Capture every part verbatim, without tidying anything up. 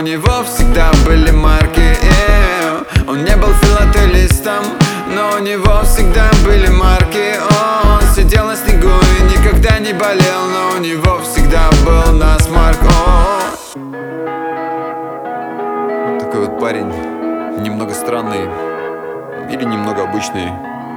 него всегда были марки. Он не был филателистом, но у него всегда были марки. Он сидел на снегу и никогда не болел, но у него всегда был насмарк. Такой вот парень, немного странный или немного обычный.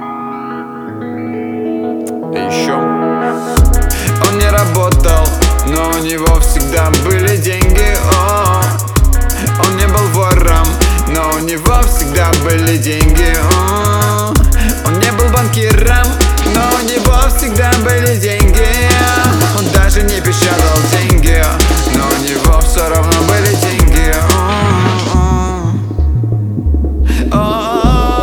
А еще он не работал, но у него всегда были деньги. О, он не был вором, но у него всегда были деньги. О, он не был банкиром, но у него всегда были деньги. Он даже не печатал деньги, но у него все равно были деньги. О, о, о.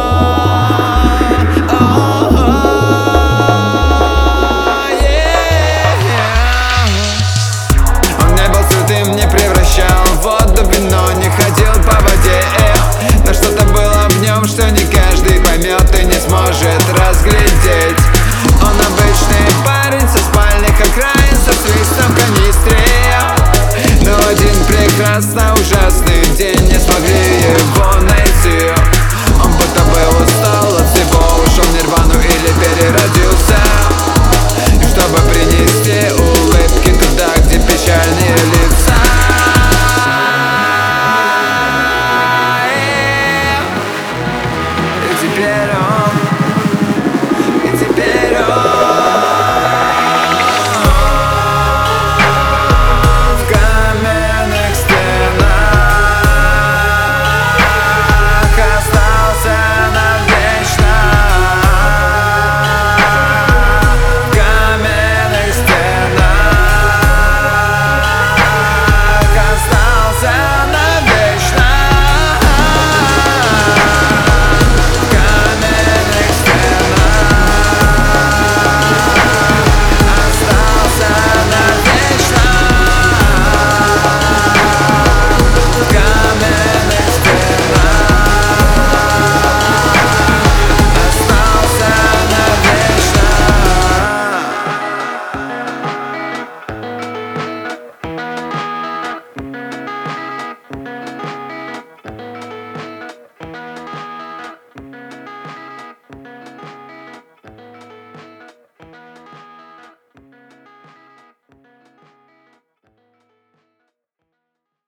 Не превращал воду в вино, не ходил по воде, но что-то было в нем, что не каждый поймет и не сможет разглядеть. Он обычный парень со спальных окраин, со свистом в канистре, но один прекрасно ужасный день не смогли его найти. Он будто бы устал от всего, ушел в нирвану или переродил.